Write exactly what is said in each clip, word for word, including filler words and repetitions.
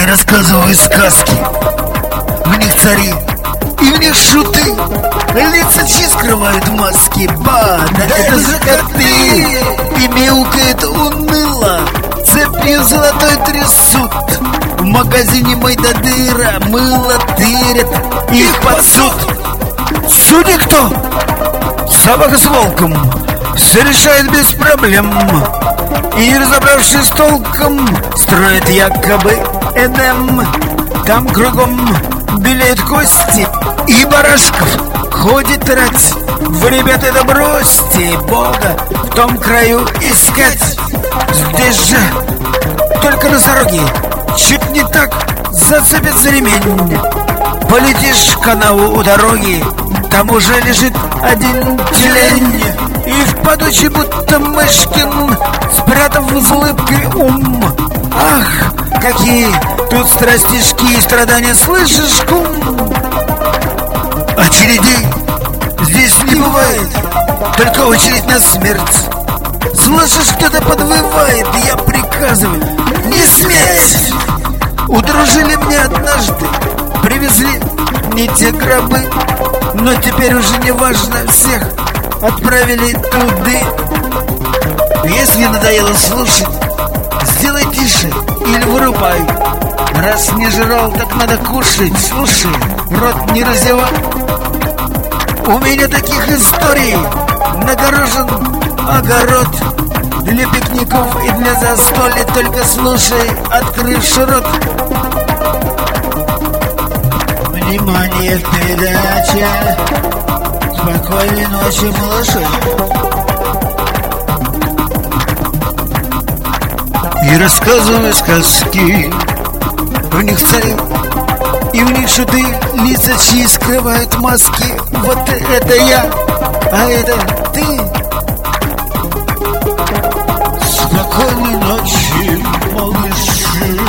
рассказываю сказки. В них цари и в них шуты, лица чьи скрывают маски. Ба, да это же коты, и мяукает уныло, цепью золотой трясут. В магазине Майдадыра мыло тырят, их под суд. Судьи кто? Собака с волком, все решает без проблем. И не разобравшись толком, строит якобы Эдем. Там кругом белеют кости и барашков ходит рать. Вы, ребята, да бросьте Бога в том краю искать. Здесь же только носороги чуть не так зацепят за ремень. Полетишь в канаву у дороги, там уже лежит один тюлень. И в падучий будто Мышкин, спрятав с улыбкой ум. Ах, какие тут страстишки и страдания, слышишь, кум? Очередей здесь не бывает, только очередь на смерть. Слышишь, кто-то подвывает, и я приказываю не сметь. Удружили мне однажды, привезли не те гробы, но теперь уже не важно, всех отправили туды. Если надоело слушать, сделай тише или вырубай. Раз не жрал, так надо кушать. Слушай, рот не разевай. У меня таких историй нагорожен огород. Для пикников и для застолья, только слушай, открывши рот. Внимание, передача. Спокойной ночи, малыши. И рассказываю сказки. В них цари и в них шуты, лица чьи скрывают маски. Вот это я, а это ты. Спокойной ночи, малыши.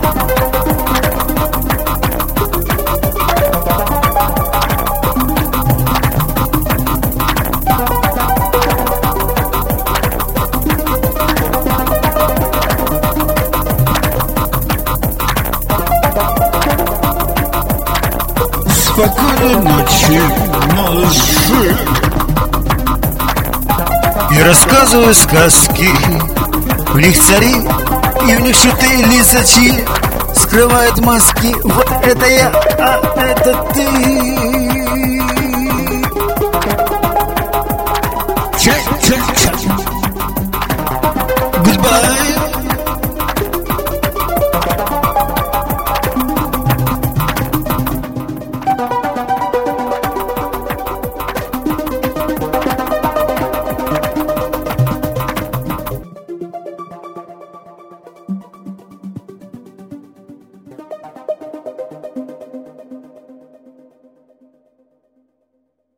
Спокойной ночи, малыши. И рассказываю сказки. В них цари и в них шуты, лица чьи скрывают маски. Вот это я, а это ты.